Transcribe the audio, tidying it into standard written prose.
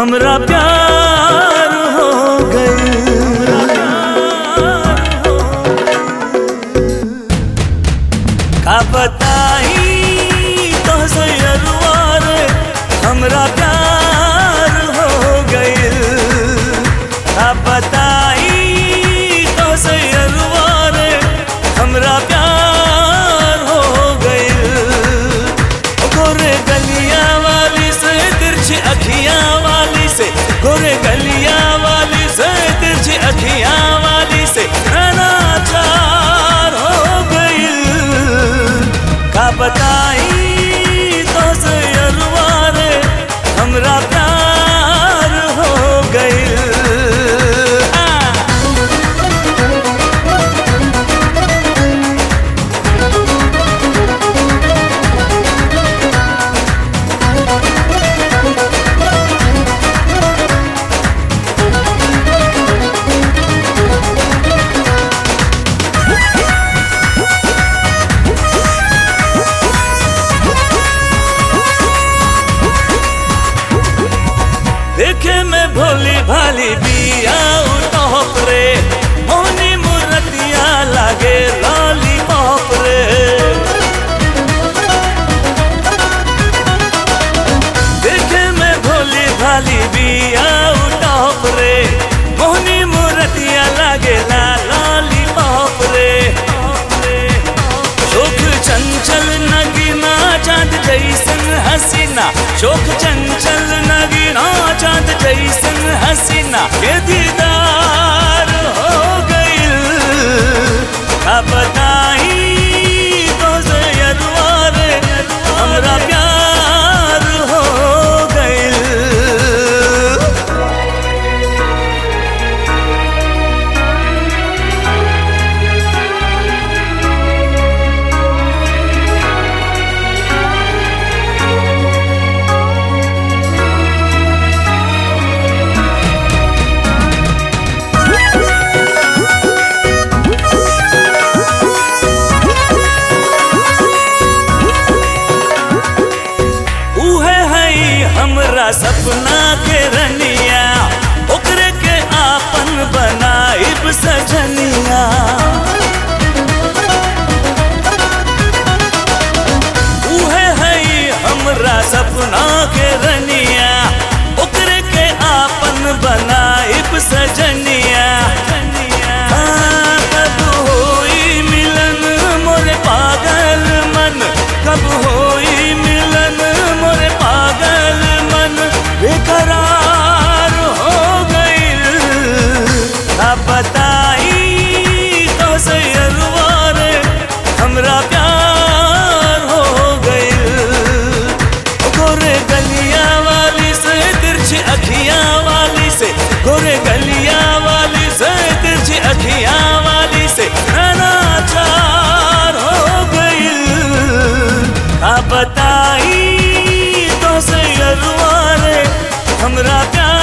हमरा प्यार हो गइल। का बताई तो सैयदवा रे हमरा प्यार हो गइल। का बताई तो सैयदवा रे हमरा प्यार हो गइल। गोरे गलियां वाली से तिरछी अखियां वाली से, गोरे गलियां वाली से तिरछी अखियां वाली से नाचार हो गइल। का बताई तो सैयदवा रे हमरा प्यार हो गइल। देखे में भोली भाली बिया टॉप रे, मोहनी मूर्तिया लागे लॉलीपॉप रे। देखे में भोली भाली बिया टॉप रे, मोहनी मूर्तिया लागे लॉलीपॉप रे। शोक चंचल नगीना चांद जैसन हसीना, शोक चंचल नगीना चांद जैसन हसीना के दीदार हो गइल। का बताई तो सैयदवा रे हमरा प्यार हो गइल। हमरा सपना के रनिया, ओकरे के आपन बनाइब सजनिया। उहे है हमरा सपना के रनिया, ओकरे के आपन बनाइब सजनिया। कब होई मिलन मोरे पागल मन, कब होई मिलन मोरे पागल मन बेकरार हो गइल। का बताई तो सैयदवा रे हमरा प्यार हो गइल। गोरे गलियां वाली से तिरछी अखियां वाली से, गोरे गलियां वाली से तिरछी अखियां वाली से नाचार हो गइल। का बताई तो सैयदवा रे हमरा प्यार